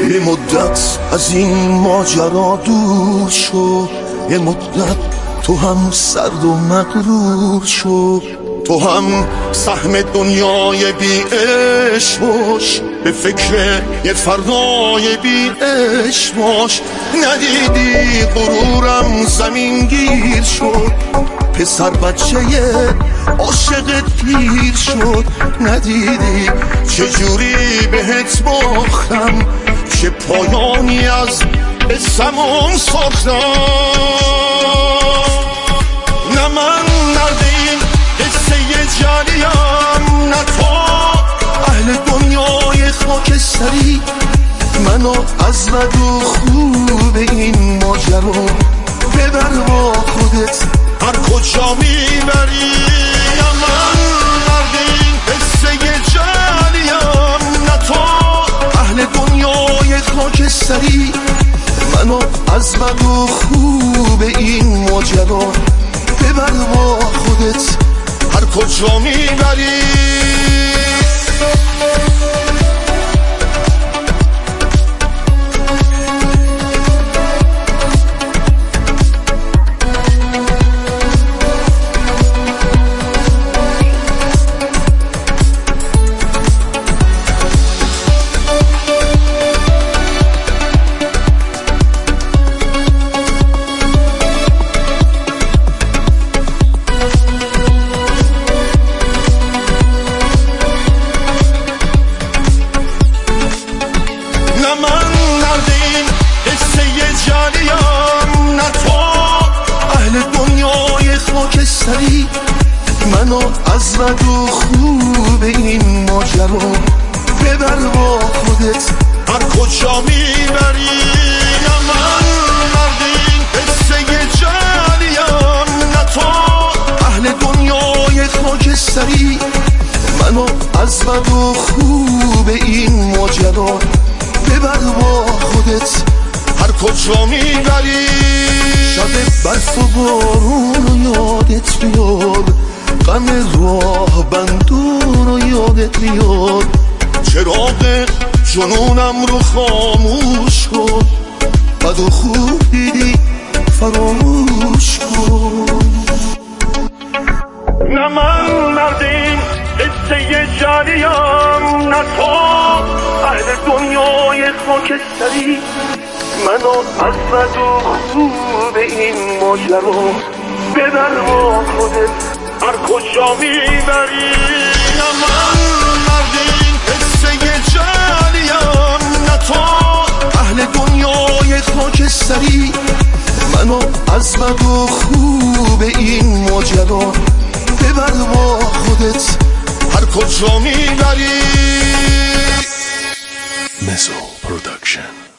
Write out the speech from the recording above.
یه مدت از این ماجرا دور شو، یه مدت تو هم سرد و مغرور شو، تو هم سهم دنیای بی عشق باش، به فکر یه فردای بی عشق باش. ندیدی غرورم زمین گیر شد، پسر بچه عاشقت پیر شد. ندیدی چجوری بهت باختم، چه پایانی از اسمم ساختم. نه من مرد این قصه جلیم، نه تو اهل دنیای خاکستری. منو از بد و خوب این ماجرا ببر با خودت هر کجا میبری. نه من مرد این قصه جلیم، نه تو اهل دنیای خاکستری. منو از بد و خوب این ماجرا ببر با خودت هر کجا میبری. منو از بد و خوب این ماجرا ببر با خودت هر کجا میبری. نه من مرد این قصه جلیم، نه تو اهل دنیای خاکستری. منو از بد و خوب این ماجرا ببر با خودت هر کجا میبری. شب برف و بارون رو یادت بیاد، غم راه بندون رو یادت بیاد. چراغ جنونم رو خاموش کن، بد و خوب دیدی فراموش کن. نه من مرد این قصه جلیم، نه تو اهل دنیای خاکستری. منو از بد و خوب این ماجرا ببر با خودت هر کجا میبری. نه من مرد این قصه جلیم، نه تو اهل دنیای خاکستری. منو از بد و خوب این ماجرا ببر با خودت هر کجا میبری. مزو پروداکشن.